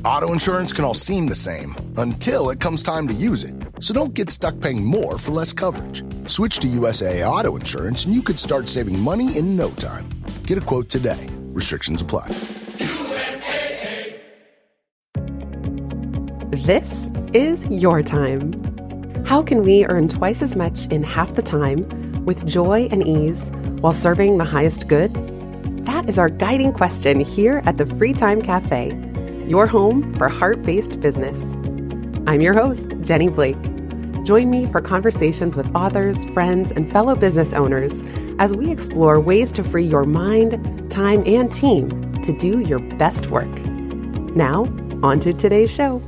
Auto insurance can all seem the same until it comes time to use it. So don't get stuck paying more for less coverage. Switch to USAA Auto Insurance and you could start saving money in no time. Get a quote today. Restrictions apply. USAA. This is your time. How can we earn twice as much in half the time with joy and ease while serving the highest good? That is our guiding question here at the Free Time Cafe, your home for heart-based business. I'm your host, Jenny Blake. Join me for conversations with authors, friends, and fellow business owners as we explore ways to free your mind, time, and team to do your best work. Now, on to today's show.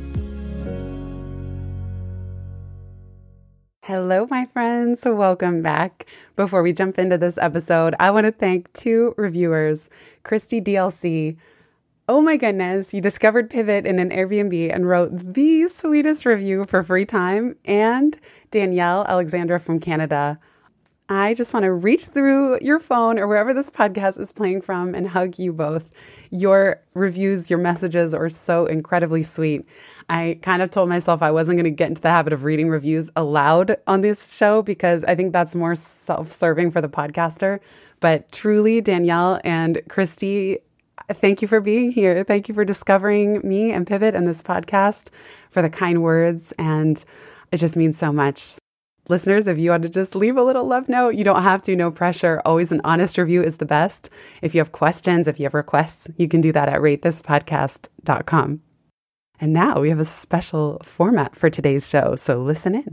Hello, my friends. Welcome back. Before we jump into this episode, I want to thank two reviewers, Christy DLC. Oh my goodness, you discovered Pivot in an Airbnb and wrote the sweetest review for Free Time, and Danielle Alexandra from Canada. I just want to reach through your phone or wherever this podcast is playing from and hug you both. Your reviews, your messages are so incredibly sweet. I kind of told myself I wasn't going to get into the habit of reading reviews aloud on this show because I think that's more self-serving for the podcaster. But truly, Danielle and Christy, thank you for being here. Thank you for discovering me and Pivot and this podcast, for the kind words. And it just means so much. Listeners, if you want to just leave a little love note, you don't have to, no pressure. Always an honest review is the best. If you have questions, if you have requests, you can do that at ratethispodcast.com. And now we have a special format for today's show, so listen in.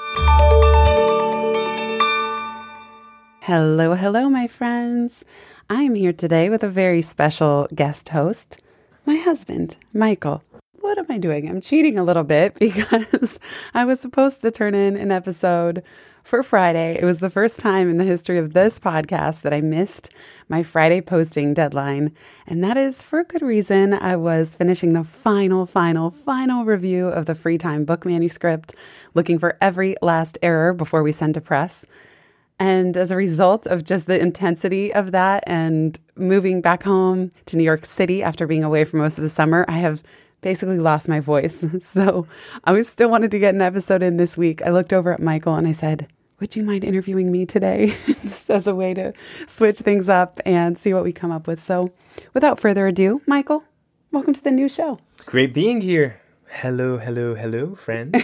Hello, hello, my friends. I am here today with a very special guest host, my husband, Michael. What am I doing? I'm cheating a little bit because I was supposed to turn in an episode for Friday. It was the first time in the history of this podcast that I missed my Friday posting deadline. And that is for a good reason. I was finishing the final review of the Free Time book manuscript, looking for every last error before we send to press. And as a result of just the intensity of that and moving back home to New York City after being away for most of the summer, I have basically lost my voice. So I still wanted to get an episode in this week. I looked over at Michael and I said, would you mind interviewing me today? Just as a way to switch things up and see what we come up with. So without further ado, Michael, welcome to the new show. Great being here. Hello, friends.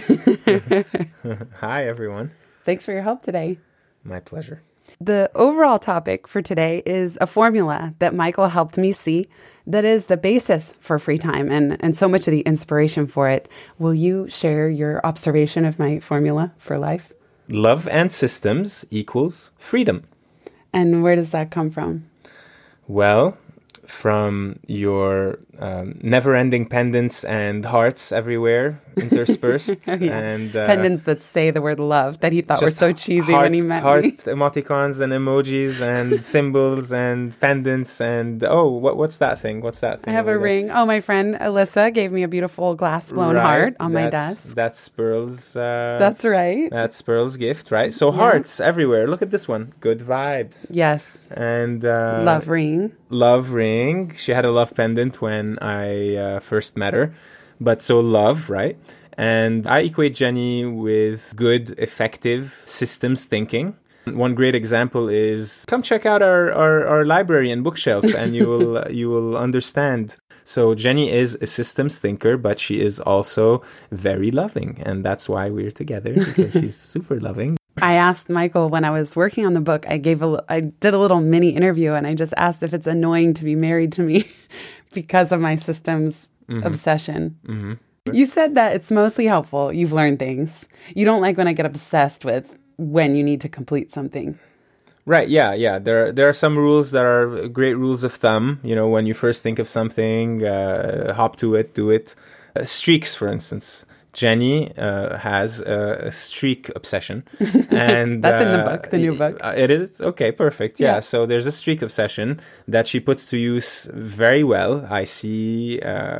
Hi, everyone. Thanks for your help today. My pleasure. The overall topic for today is a formula that Michael helped me see that is the basis for Free Time and so much of the inspiration for it. Will you share your observation of my formula for life? Love and systems equals freedom. And where does that come from? Well, from your never-ending pendants and hearts everywhere interspersed. Yeah. And pendants that say the word love that he thought were so cheesy when he met heart me. Emoticons and emojis and symbols and pendants and what's that thing? I have a ring. Oh, my friend Alyssa gave me a beautiful glass blown heart on my desk. That's Pearl's. That's right. That's Pearl's gift, right? So hearts everywhere. Look at this one. Good vibes. Yes. And love ring. Love ring. She had a love pendant when I first met her. But so love, right? And I equate Jenny with good, effective systems thinking. One great example is come check out our library and bookshelf and you will understand. So Jenny is a systems thinker, but she is also very loving. And that's why we're together, because she's super loving. I asked Michael when I was working on the book, I did a little mini interview and I just asked if it's annoying to be married to me because of my systems obsession. Mm-hmm. You said that it's mostly helpful. You've learned things. You don't like when I get obsessed with when you need to complete something. Right. Yeah. There are some rules that are great rules of thumb. You know, when you first think of something, hop to it, do it. Streaks, for instance. Jenny has a streak obsession. And that's in the book, the new book. It is? Okay, perfect. Yeah. So there's a streak obsession that she puts to use very well. I see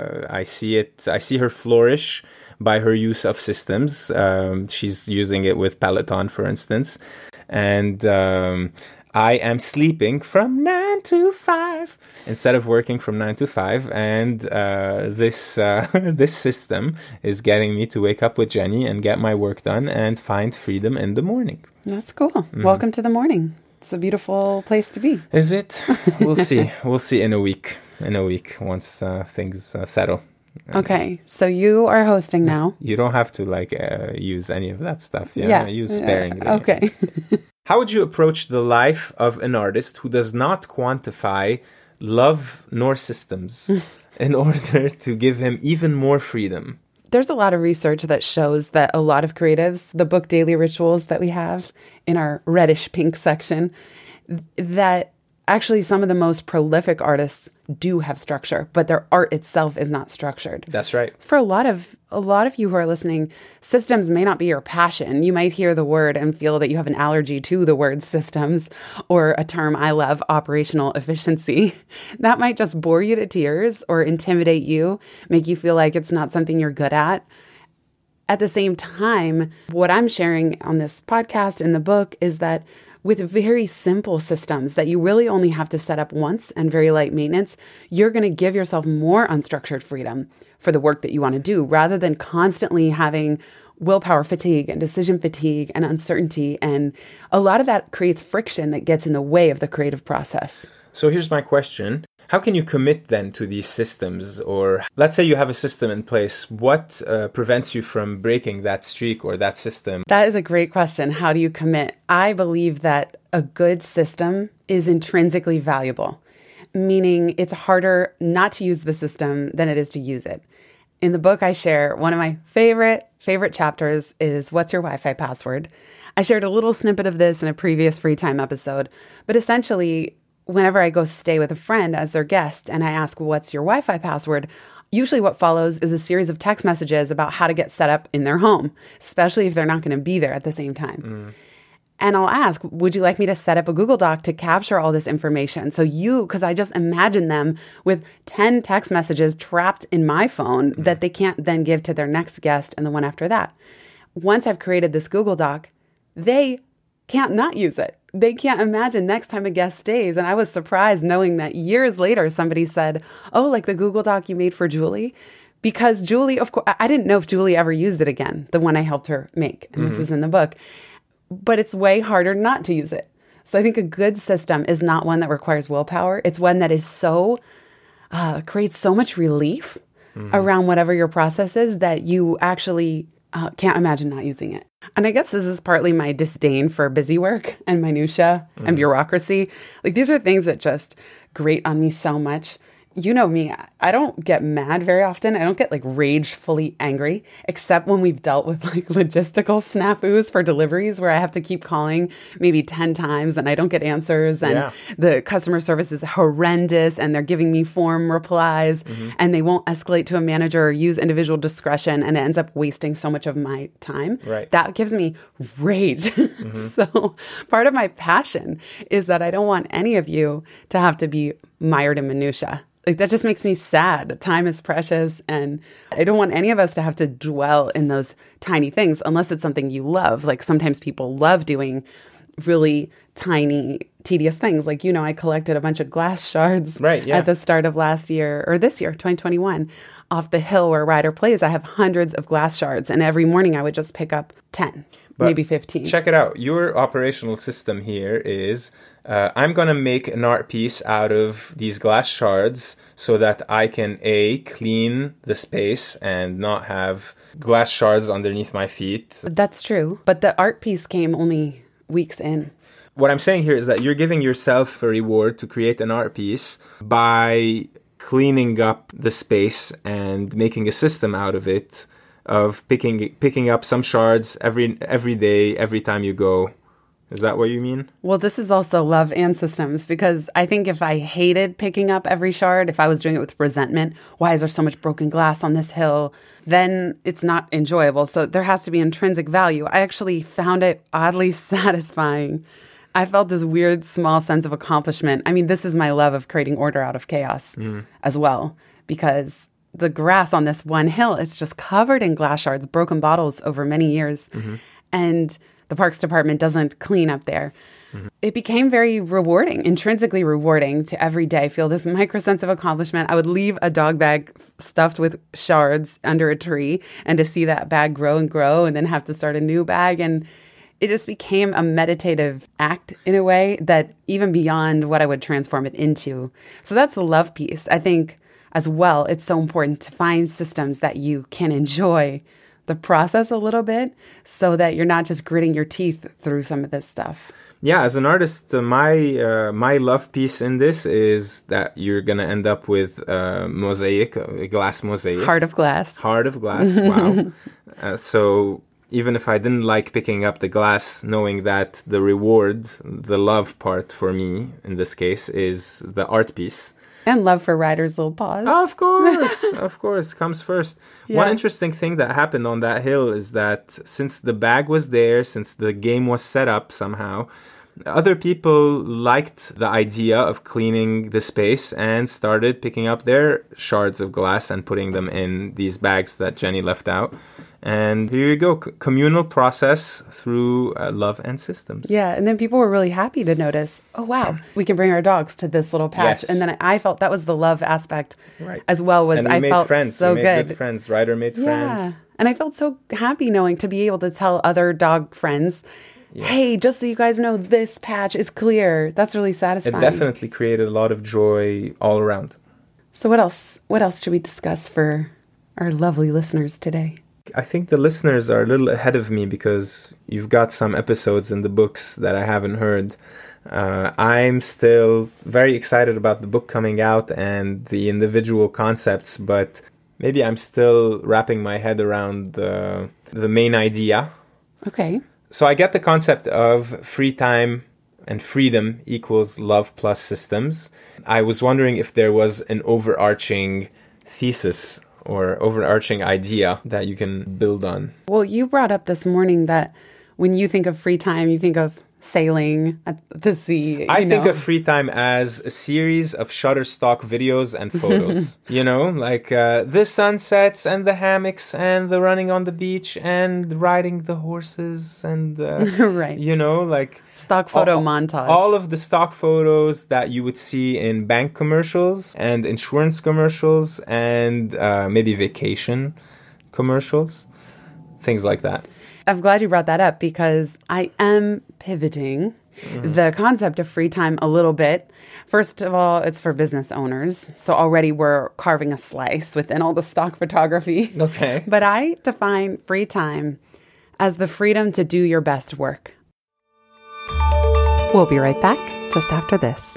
it. I see her flourish by her use of systems. She's using it with Peloton, for instance. And I am sleeping from 9 to 5 instead of working from 9 to 5. And this system is getting me to wake up with Jenny and get my work done and find freedom in the morning. That's cool. Welcome to the morning. It's a beautiful place to be. Is it? We'll see. We'll see in a week. Once things settle. Okay, so you are hosting now. You don't have to use any of that stuff. Yeah. Use sparingly. Okay. How would you approach the life of an artist who does not quantify love nor systems in order to give him even more freedom? There's a lot of research that shows that a lot of creatives, the book Daily Rituals that we have in our reddish pink section, that actually some of the most prolific artists do have structure, but their art itself is not structured. That's right. For a lot of you who are listening, systems may not be your passion. You might hear the word and feel that you have an allergy to the word systems, or a term I love, operational efficiency. That might just bore you to tears or intimidate you, make you feel like it's not something you're good at. At the same time, what I'm sharing on this podcast in the book is that with very simple systems that you really only have to set up once and very light maintenance, you're going to give yourself more unstructured freedom for the work that you want to do, rather than constantly having willpower fatigue and decision fatigue and uncertainty. And a lot of that creates friction that gets in the way of the creative process. So here's my question. How can you commit then to these systems? Or let's say you have a system in place. What prevents you from breaking that streak or that system? That is a great question. How do you commit? I believe that a good system is intrinsically valuable, meaning it's harder not to use the system than it is to use it. In the book, I share one of my favorite chapters is What's Your Wi-Fi Password? I shared a little snippet of this in a previous Free Time episode, but essentially, whenever I go stay with a friend as their guest and I ask, what's your Wi-Fi password? Usually what follows is a series of text messages about how to get set up in their home, especially if they're not going to be there at the same time. And I'll ask, would you like me to set up a Google Doc to capture all this information? So because I just imagine them with 10 text messages trapped in my phone that they can't then give to their next guest and the one after that. Once I've created this Google Doc, they can't not use it. They can't imagine next time a guest stays. And I was surprised knowing that years later, somebody said, oh, like the Google Doc you made for Julie? Because Julie, of course, I didn't know if Julie ever used it again, the one I helped her make. And this is in the book. But it's way harder not to use it. So I think a good system is not one that requires willpower. It's one that is creates so much relief around whatever your process is that you actually can't imagine not using it. And I guess this is partly my disdain for busy work and minutia and bureaucracy. Like, these are things that just grate on me so much. You know me, I don't get mad very often. I don't get ragefully angry, except when we've dealt with logistical snafus for deliveries where I have to keep calling maybe 10 times and I don't get answers, and the customer service is horrendous and they're giving me form replies and they won't escalate to a manager or use individual discretion, and it ends up wasting so much of my time. Right. That gives me rage. So part of my passion is that I don't want any of you to have to be mired in minutia. That just makes me sad. Time is precious, and I don't want any of us to have to dwell in those tiny things unless it's something you love. Sometimes people love doing really tiny, tedious things. I collected a bunch of glass shards at the start of last year, or this year, 2021, off the hill where Ryder plays. I have hundreds of glass shards, and every morning I would just pick up 10, maybe 15. Check it out. Your operational system here is, I'm going to make an art piece out of these glass shards so that I can, clean the space and not have glass shards underneath my feet. That's true. But the art piece came only weeks in. What I'm saying here is that you're giving yourself a reward to create an art piece by cleaning up the space and making a system out of it, of picking up some shards every day, every time you go. Is that what you mean? Well, this is also love and systems, because I think if I hated picking up every shard, if I was doing it with resentment, why is there so much broken glass on this hill? Then it's not enjoyable. So there has to be intrinsic value. I actually found it oddly satisfying. I felt this weird, small sense of accomplishment. I mean, this is my love of creating order out of chaos as well, because the grass on this one hill is just covered in glass shards, broken bottles over many years. And the Parks Department doesn't clean up there. it became very rewarding, intrinsically rewarding to every day feel this micro sense of accomplishment. I would leave a dog bag stuffed with shards under a tree, and to see that bag grow and grow and then have to start a new bag. And it just became a meditative act in a way that even beyond what I would transform it into. So that's the love piece. I think as well, it's so important to find systems that you can enjoy the process a little bit so that you're not just gritting your teeth through some of this stuff. Yeah, as an artist, my love piece in this is that you're going to end up with mosaic, a glass mosaic. Heart of glass. Heart of glass, wow. So even if I didn't like picking up the glass, knowing that the reward, the love part for me, in this case, is the art piece. And love for Ryder's little paws. Of course, comes first. Yeah. One interesting thing that happened on that hill is that since the bag was there, since the game was set up somehow, other people liked the idea of cleaning the space and started picking up their shards of glass and putting them in these bags that Jenny left out. And here you go, communal process through love and systems. Yeah, and then people were really happy to notice, oh, wow, we can bring our dogs to this little patch. Yes. And then I felt that was the love aspect as well. Was and we I made felt friends. so we made good friends. Ryder made friends. And I felt so happy knowing to be able to tell other dog friends, hey, just so you guys know, this patch is clear. That's really satisfying. It definitely created a lot of joy all around. So what else? What else should we discuss for our lovely listeners today? I think the listeners are a little ahead of me because you've got some episodes in the books that I haven't heard. I'm still very excited about the book coming out and the individual concepts, but maybe I'm still wrapping my head around the main idea. Okay. So I get the concept of free time and freedom equals love plus systems. I was wondering if there was an overarching thesis or overarching idea that you can build on. Well, you brought up this morning that when you think of free time, you think of sailing at the sea. I think of free time as a series of Shutterstock videos and photos. Like the sunsets and the hammocks and the running on the beach and riding the horses and, right. Like stock photo montage. All of the stock photos that you would see in bank commercials and insurance commercials and maybe vacation commercials, things like that. I'm glad you brought that up because I am pivoting the concept of free time a little bit. First of all, it's for business owners. So already we're carving a slice within all the stock photography. Okay. But I define free time as the freedom to do your best work. We'll be right back just after this.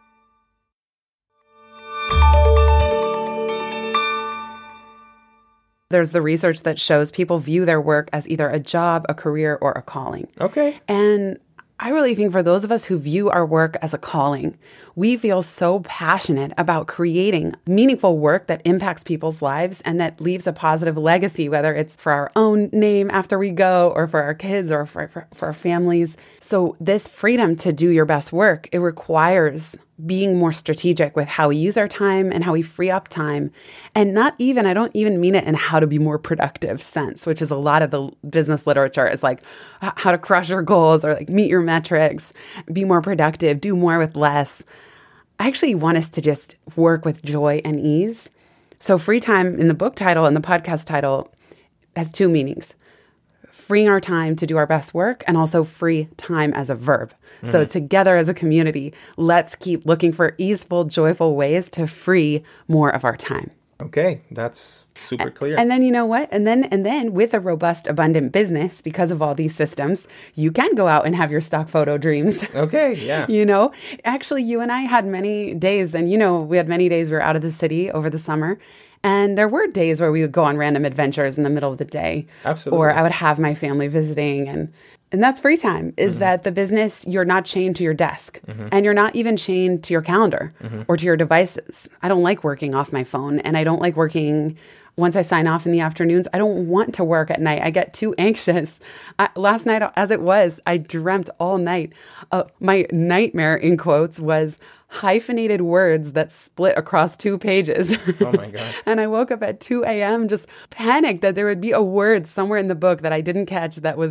There's the research that shows people view their work as either a job, a career, or a calling. Okay. And I really think for those of us who view our work as a calling, we feel so passionate about creating meaningful work that impacts people's lives and that leaves a positive legacy, whether it's for our own name after we go or for our kids or for our families. So this freedom to do your best work, it requires being more strategic with how we use our time and how we free up time. And I don't even mean it in how to be more productive sense, which is a lot of the business literature is like how to crush your goals or like meet your metrics, be more productive, do more with less. I actually want us to just work with joy and ease. So free time in the book title and the podcast title has two meanings. Freeing our time to do our best work and also free time as a verb. So together as a community, let's keep looking for easeful, joyful ways to free more of our time. Okay, that's super clear. And then you know what? And then with a robust, abundant business, because of all these systems, you can go out and have your stock photo dreams. Okay, yeah. Actually, you and I had many days, and we had many days we were out of the city over the summer. And there were days where we would go on random adventures in the middle of the day. Absolutely. Or I would have my family visiting. And that's free time, is that the business, you're not chained to your desk. And you're not even chained to your calendar or to your devices. I don't like working off my phone. And I don't like working once I sign off in the afternoons. I don't want to work at night. I get too anxious. Last night, as it was, I dreamt all night. My nightmare, in quotes, was hyphenated words that split across 2 pages. Oh my God. And I woke up at 2 a.m. just panicked that there would be a word somewhere in the book that I didn't catch that was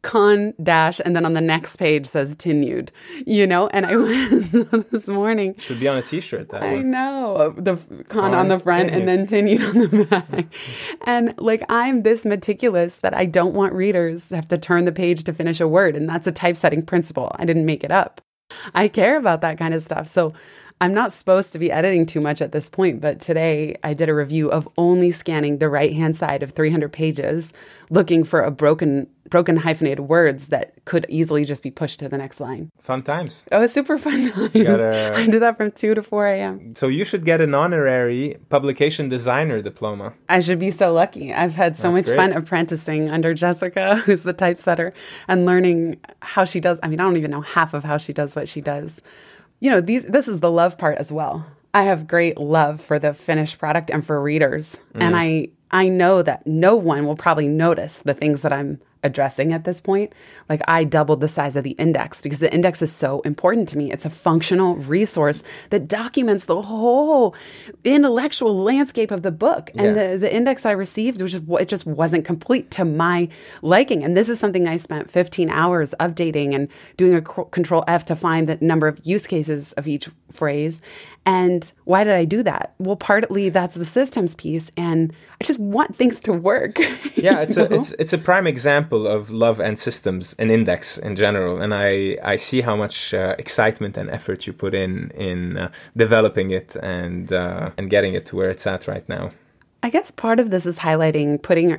con dash, and then on the next page says Tinued, and I went this morning. Should be on a t-shirt, that I one. know. The con on the front Tinued. and then Tinued on the back. And I'm this meticulous that I don't want readers to have to turn the page to finish a word. And that's a typesetting principle. I didn't make it up. I care about that kind of stuff. So I'm not supposed to be editing too much at this point, but today I did a review of only scanning the right-hand side of 300 pages, looking for a broken hyphenated words that could easily just be pushed to the next line. Fun times. Oh, it's super fun time. I did that from 2 to 4 a.m. So you should get an honorary publication designer diploma. I should be so lucky. I've had so much fun apprenticing under Jessica, who's the typesetter, and learning how she does. I mean, I don't even know half of how she does what she does. This is the love part as well. I have great love for the finished product and for readers. And I know that no one will probably notice the things that I'm addressing at this point. I doubled the size of the index because the index is so important to me. It's a functional resource that documents the whole intellectual landscape of the book. And the index I received, it just wasn't complete to my liking. And this is something I spent 15 hours updating and doing a Control F to find the number of use cases of each phrase. And why did I do that? Well, partly that's the systems piece, and I just want things to work. Yeah, it's a prime example of love and systems and index in general, and I see how much excitement and effort you put in developing it and getting it to where it's at right now. I guess part of this is highlighting putting,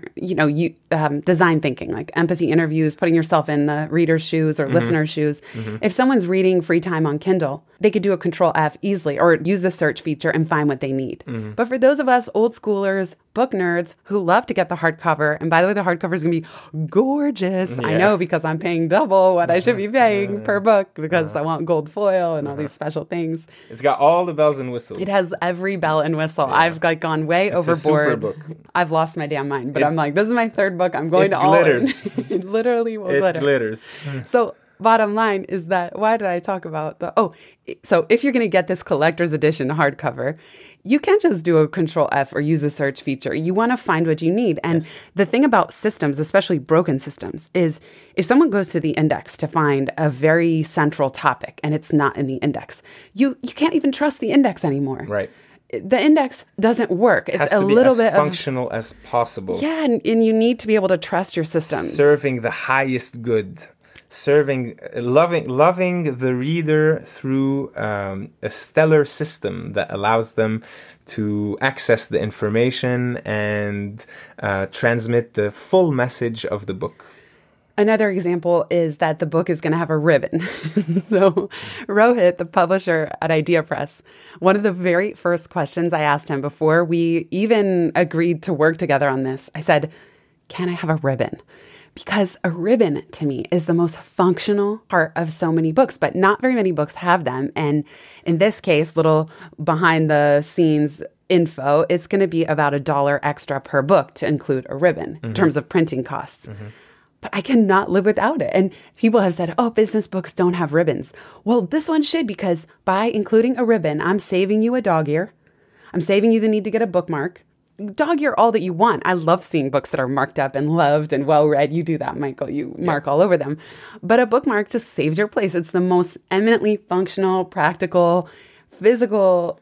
design thinking, like empathy interviews, putting yourself in the reader's shoes or listener's shoes. If someone's reading free time on Kindle, they could do a Control F easily or use the search feature and find what they need. But for those of us old schoolers, book nerds who love to get the hardcover, and by the way, the hardcover is going to be gorgeous. I know, because I'm paying double what I should be paying per book because I want gold foil and all these special things. It's got all the bells and whistles. It has every bell and whistle. Yeah. I've gone way overboard. A super book. I've lost my damn mind, but I'm like, this is my third book. I'm going to all in. It literally will glitter. It glitters. So bottom line is that, why did I talk about so if you're going to get this collector's edition hardcover, you can't just do a Control F or use a search feature. You want to find what you need. And the thing about systems, especially broken systems, is if someone goes to the index to find a very central topic and it's not in the index, you can't even trust the index anymore. Right. The index doesn't work. It's has to a be little as bit functional as possible. Yeah, and you need to be able to trust your systems. Serving the highest good. Loving the reader through a stellar system that allows them to access the information and transmit the full message of the book. Another example is that the book is going to have a ribbon. So Rohit, the publisher at Idea Press, one of the very first questions I asked him before we even agreed to work together on this, I said, can I have a ribbon? Because a ribbon, to me, is the most functional part of so many books, but not very many books have them. And in this case, little behind-the-scenes info, it's going to be about $1 extra per book to include a ribbon in terms of printing costs. But I cannot live without it. And people have said, business books don't have ribbons. Well, this one should, because by including a ribbon, I'm saving you a dog ear. I'm saving you the need to get a bookmark. Dog ear all that you want. I love seeing books that are marked up and loved and well-read. You do that, Michael. You mark all over them. But a bookmark just saves your place. It's the most eminently functional, practical, physical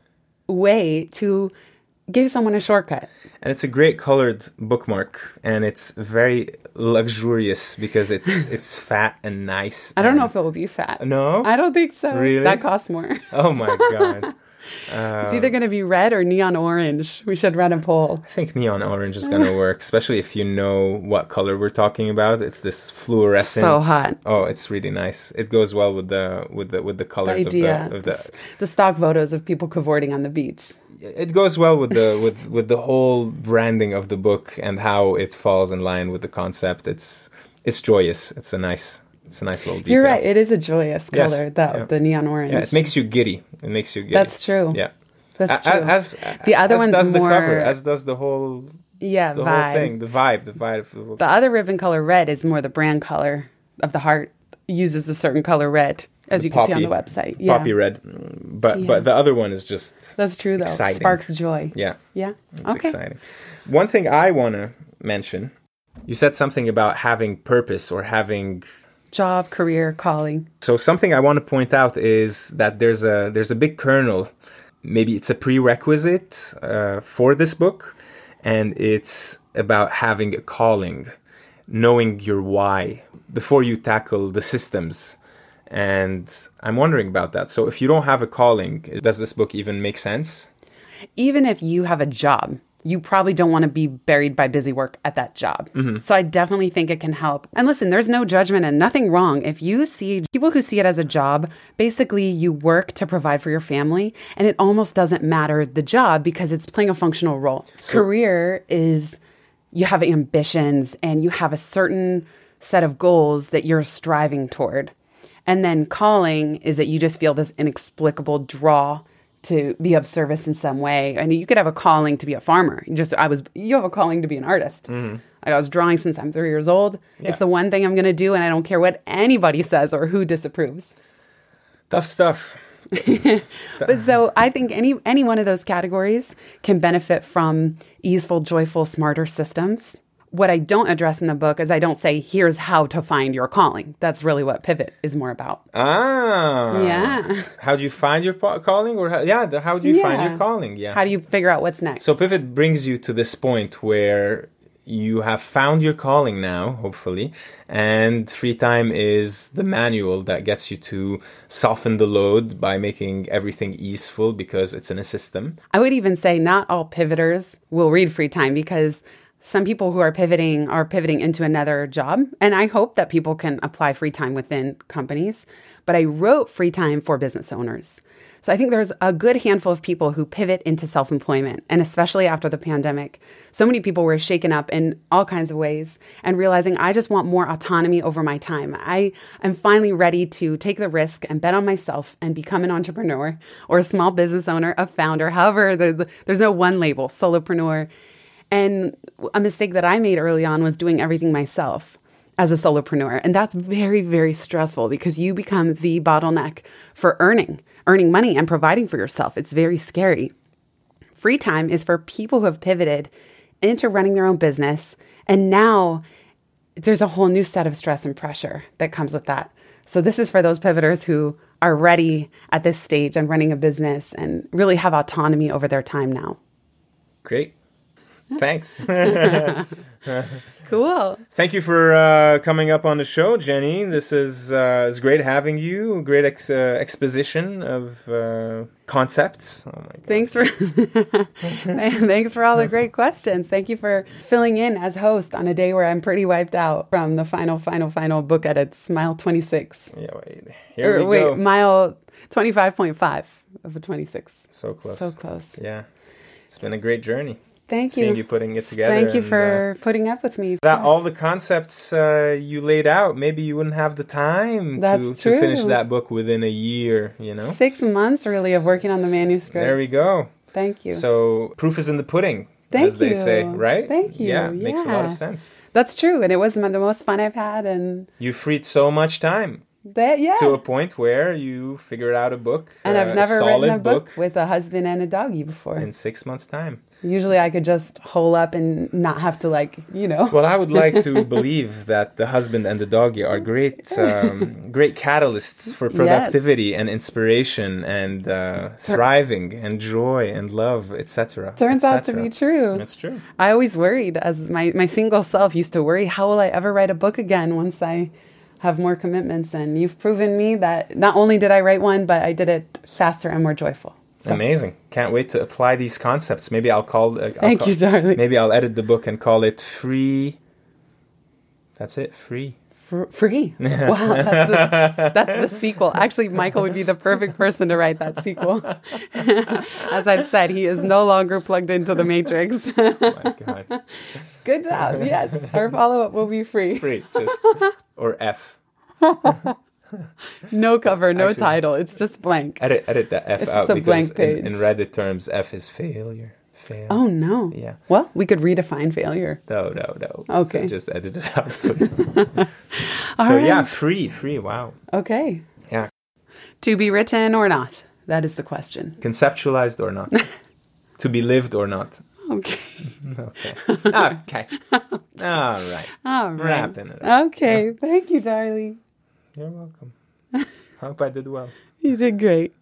way to give someone a shortcut. And it's a great colored bookmark, and it's very luxurious because it's fat and nice. I don't know if it will be fat. No? I don't think so. Really? That costs more. Oh my God. It's either going to be red or neon orange. We should run a poll. I think neon orange is going to work, especially if you know what color we're talking about. It's this fluorescent. So hot. Oh, it's really nice. It goes well with the colors of the stock photos of people cavorting on the beach. It goes well with the whole branding of the book and how it falls in line with the concept. It's joyous. It's a nice little detail. You're right. It is a joyous color, the neon orange. Yeah, it makes you giddy. That's true. Yeah. That's true. As the other one's does more... the cover, as does the whole... Yeah, the vibe. Whole thing, the vibe of the book. The other ribbon color red is more the brand color of the heart. It uses a certain color red, as you can see on the website. Yeah. Poppy red. But the other one is just... That's true, though. Exciting. Sparks joy. Yeah. Yeah? It's exciting. One thing I want to mention, You said something about having purpose or having Job, career, calling. So something I want to point out is that there's a big kernel. Maybe it's a prerequisite for this book, and it's about having a calling, knowing your why before you tackle the systems. And I'm wondering about that. So if you don't have a calling, does this book even make sense? Even if you have a job, you probably don't want to be buried by busy work at that job. So I definitely think it can help. And listen, there's no judgment and nothing wrong. If you see people who see it as a job, basically you work to provide for your family, and it almost doesn't matter the job because it's playing a functional role. Career is you have ambitions and you have a certain set of goals that you're striving toward. And then calling is that you just feel this inexplicable draw to be of service in some way. I mean, you could have a calling to be a farmer. You have a calling to be an artist. I was drawing since I'm 3 years old. Yeah. It's the one thing I'm going to do, and I don't care what anybody says or who disapproves. Tough stuff. But so I think any one of those categories can benefit from easeful, joyful, smarter systems. What I don't address in the book is I don't say, here's how to find your calling. That's really what Pivot is more about. Yeah. How do you find your calling? Or how do you find your calling? Yeah. How do you figure out what's next? So Pivot brings you to this point where you have found your calling now, hopefully, and Free Time is the manual that gets you to soften the load by making everything easeful because it's in a system. I would even say not all pivoters will read Free Time because some people who are pivoting into another job. And I hope that people can apply Free Time within companies. But I wrote Free Time for business owners. So I think there's a good handful of people who pivot into self-employment. And especially after the pandemic, so many people were shaken up in all kinds of ways and realizing I just want more autonomy over my time. I am finally ready to take the risk and bet on myself and become an entrepreneur or a small business owner, a founder. However, there's no one label, solopreneur. And a mistake that I made early on was doing everything myself as a solopreneur. And that's very, very stressful because you become the bottleneck for earning money and providing for yourself. It's very scary. Free Time is for people who have pivoted into running their own business. And now there's a whole new set of stress and pressure that comes with that. So this is for those pivoters who are ready at this stage and running a business and really have autonomy over their time now. Great. Thanks. Cool. Thank you for coming up on the show, Jenny. This is it's great having you. Great exposition of concepts. Oh my God. Thanks for all the great questions. Thank you for filling in as host on a day where I'm pretty wiped out from the final book edits, mile 26. Yeah, Here we go. Mile 25.5 of a 26. So close. So close. Yeah. It's been a great journey. Thank you. Seeing you putting it together. Thank you for putting up with me. All the concepts you laid out, maybe you wouldn't have the time to finish that book within a year, 6 months, really, of working on the manuscript. There we go. Thank you. So proof is in the pudding, as they say, right? Thank you. Yeah, makes a lot of sense. That's true. And it was the most fun I've had. And you freed so much time. To a point where you figured out a book. And I've never written a book with a husband and a doggy before. In 6 months' time. Usually I could just hole up and not have to Well, I would like to believe that the husband and the doggy are great catalysts for productivity and inspiration and thriving and joy and love, etc. Turns out to be true. That's true. I always worried, as my single self used to worry, how will I ever write a book again once I have more commitments? And you've proven me that not only did I write one, but I did it faster and more joyful. So. Amazing. Can't wait to apply these concepts. Maybe I'll Thank you, darling. Maybe I'll edit the book and call it Free. That's it, Free. Free. Wow, that's the sequel. Actually, Michael would be the perfect person to write that sequel. As I've said, he is no longer plugged into the Matrix. Oh my God. Good job. Yes. Our follow-up will be free. Free. Or F. No cover, no title. It's just blank. Edit that F out because blank page. In Reddit terms, F is failure. Fail. Oh, no. Yeah. Well, we could redefine failure. No. Okay. So just edit it out, please. Yeah, free. Wow. Okay. Yeah. To be written or not? That is the question. Conceptualized or not? To be lived or not? Okay. Okay. Okay. All right. All right. Wrapping it up. Okay. Yeah. Thank you, darling. You're welcome. Hope I did well. You did great.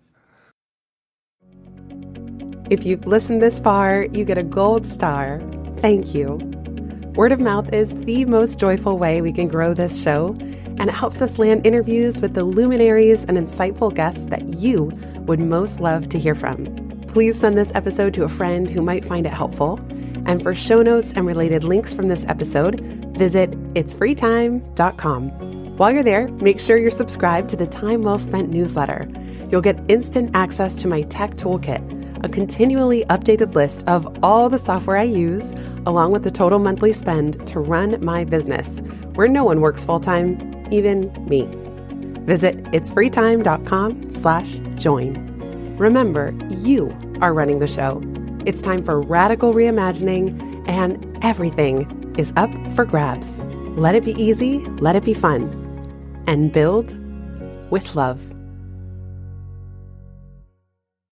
If you've listened this far, you get a gold star. Thank you. Word of mouth is the most joyful way we can grow this show, and it helps us land interviews with the luminaries and insightful guests that you would most love to hear from. Please send this episode to a friend who might find it helpful. And for show notes and related links from this episode, visit itsfreetime.com. While you're there, make sure you're subscribed to the Time Well Spent newsletter. You'll get instant access to my tech toolkit, a continually updated list of all the software I use, along with the total monthly spend to run my business, where no one works full-time, even me. Visit itsfreetime.com/join. Remember, you are running the show. It's time for radical reimagining, and everything is up for grabs. Let it be easy, let it be fun, and build with love.